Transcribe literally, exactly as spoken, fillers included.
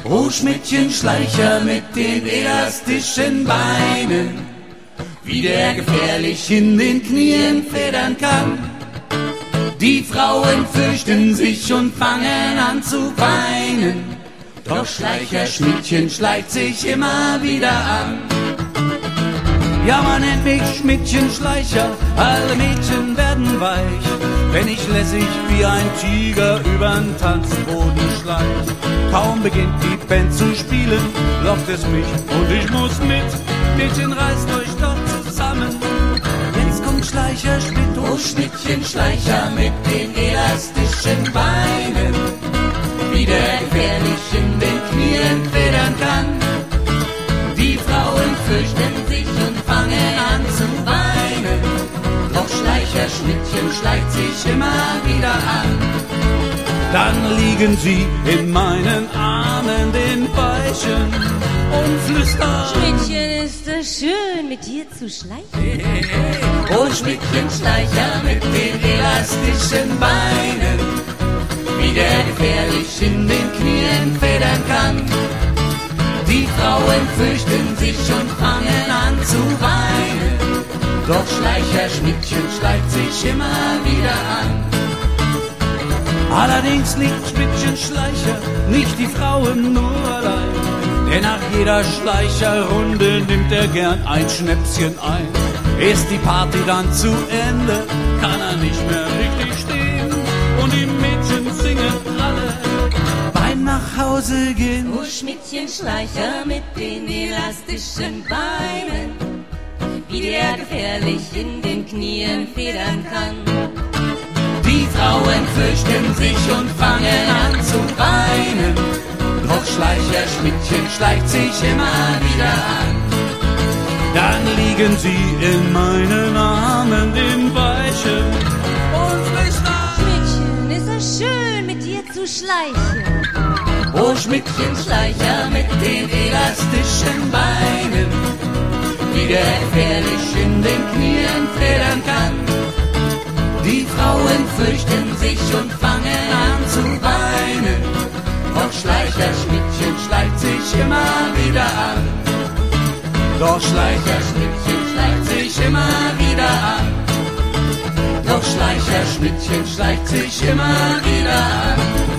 Oh Schmidtchen Schleicher mit den elastischen Beinen, wie der gefährlich in den Knien federn kann. Die Frauen fürchten sich und fangen an zu weinen, doch Schleicher Schmidtchen schleicht sich immer wieder an. Ja, man nennt mich Schmidtchen Schleicher, alle Mädchen werden weich, wenn ich lässig wie ein Tiger übern Tanzboden schleich. Kaum beginnt die Band zu spielen, lockt es mich und ich muss mit. Mädchen, reißt euch doch zusammen, jetzt kommt Schleicher Schmidt. Oh Schmidtchen Schleicher mit den elastischen Beinen, wie der gefährlich in den Knien federn kann. Die Frauen fürchten sich und fangen an zu weinen, doch Schleicher Schmidtchen schleicht sich immer wieder an. Dann liegen sie in meinen Armen, den Weichen, und flüstern: Schmidtchen, ist es schön, mit dir zu schleichen. Oh Schmidtchen Schleicher mit den elastischen Beinen, wie der gefährlich in den Knien federn kann. Die Frauen fürchten sich und fangen an zu weinen, doch Schleicher Schmidtchen schleicht sich immer wieder an. Allerdings liegt Schmidtchen Schleicher nicht die Frauen nur allein, denn nach jeder Schleicherrunde nimmt er gern ein Schnäpschen ein. Ist die Party dann zu Ende, kann er nicht mehr richtig stehen und die Mädchen singen alle beim Nachhause gehen. Oh Schmidtchen Schleicher mit den elastischen Beinen, wie der gefährlich in den Knien federn kann. Die Frauen fürchten sich und fangen an zu weinen, doch Schleicher Schmidtchen schleicht sich immer wieder an. Dann liegen sie in meinen Armen, den Weichen, und flüstern: Schmidtchen, ist es schön, mit dir zu schleichen. Oh Schmidtchen Schleicher mit den elastischen Beinen, wie der gefährlich in den Knien federn kann. Die Frauen fürchten sich und fangen an zu weinen, doch Schleicher Schmidtchen schleicht sich immer wieder an. Doch Schleicher Schmidtchen schleicht sich immer wieder an. Doch Schleicher Schmidtchen schleicht sich immer wieder an.